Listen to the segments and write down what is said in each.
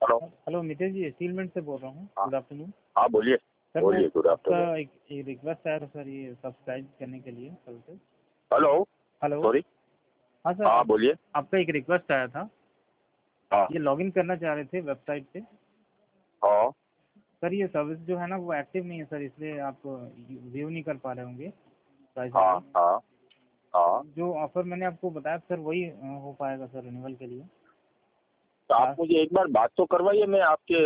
Hello hello Mitesh ji, Steel Mint से बोल रहा हूँ। हाँ गुड आफ्टरनून हाँ, बोलिए सर। बोलिए। गुड आपका आफ्टरनून। एक रिक्वेस्ट आया था सर, ये सब्सक्राइब करने के लिए सर्विसेज। Hello, hello. सॉरी। हाँ सर, हाँ बोलिए। आपका एक रिक्वेस्ट आया था, हाँ ये लॉगिन करना चाह रहे थे वेबसाइट पे। हाँ सर ये सर्विस जो है ना वो एक्टिव नहीं है सर, इसलिए आप व्यू नहीं कर पा रहे होंगे प्राइस हाँ अभी। हाँ हाँ। जो ऑफर मैंने आपको बताया सर वही हो पाएगा सर रिन्यूअल के लिए। तो आप लास्ट मुझे एक बार बात तो करवाइए, मैं आपके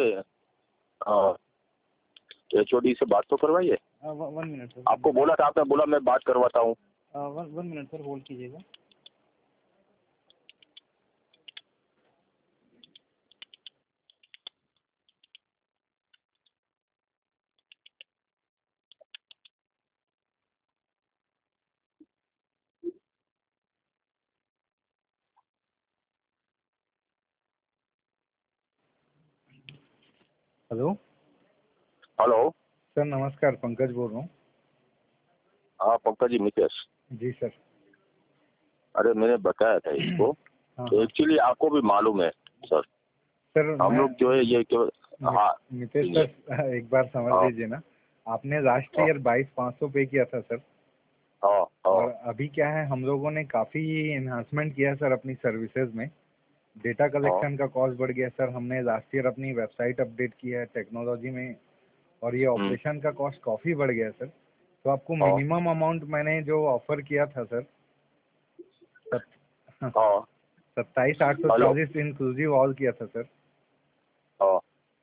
HOD से बात तो करवाइए। 1 मिनट सर, आपको बोला था, आपने बोला मैं बात करवाता हूँ। 1 मिनट सर, होल्ड कीजिएगा। Hello hello. सर, नमस्कार, पंकज बोल रहा हूँ। हाँ पंकज जी, मितेश। जी सर। अरे मैंने बताया था इसको। हाँ हाँ एक्चुअली आपको भी मालूम है सर, सर, हम लोग जो है ये केवल हाँ मितेश सुनिए। सर, एक बार समझ हाँ लीजिए ना। आपने लास्ट हाँ ईयर 22,500 पे किया था सर। हाँ हाँ। और अभी क्या है, हम लोगों ने काफ़ी एनहांसमेंट किया है सर अपनी सर्विसेज में। डेटा हाँ कलेक्शन का कॉस्ट बढ़ गया सर, हमने लास्ट ईयर अपनी वेबसाइट अपडेट की है टेक्नोलॉजी में। और ये हम्म, ऑपरेशन का कॉस्ट काफ़ी बढ़ गया सर। तो आपको हाँ मिनिमम अमाउंट मैंने जो ऑफर किया था सर, हाँ। हेलो। 27,840 इंक्लूसिव ऑल किया था सर। हाँ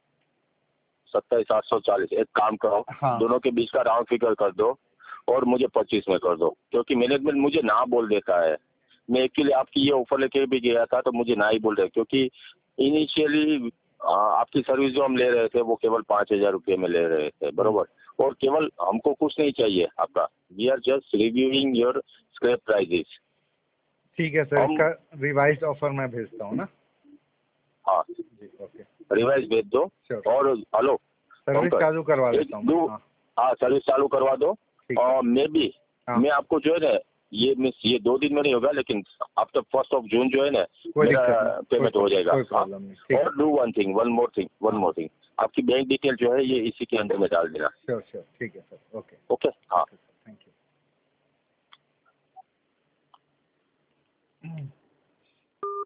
27,840। एक काम करो, हाँ दोनों के बीच का राउंड फिगर कर दो और मुझे 25 में कर दो, क्योंकि मैनेजमेंट मुझे ना बोल देता है। मैं एक्चुअली आपकी ये ऑफर लेके भी गया था तो मुझे ना ही बोल रहे, क्योंकि इनिशियली आपकी सर्विस जो हम ले रहे थे वो केवल 5,000 रुपये में ले रहे थे, बरोबर। और केवल हमको कुछ नहीं चाहिए आपका, we are just reviewing your scrap prices. ठीक है सर, हम इसका रिवाइज्ड ऑफर मैं भेजता हूँ ना। हाँ जी ओके। रिवाइज भेज दो। श्योर। और हेलो सर्विस पंकज, चालू करवा एक देता हूँ मैं। दो, हाँ हाँ सर्विस चालू करवा दो। ठीक है। और मैं भी हाँ मैं आपको जो है ना, ये 2 दिन में नहीं होगा, लेकिन आफ्टर 1st of June जो है ना कोई मेरा दिक्कत नहीं, पेमेंट हो जाएगा। कोई हाँ। प्रॉब्लम नहीं। ठीक है। और डू वन हाँ मोर थिंग, आपकी बैंक डिटेल जो है ये इसी के अंदर में डाल देना। श्योर श्योर, ठीक है सर। ओके ओके हाँ। Okay sir, thank you.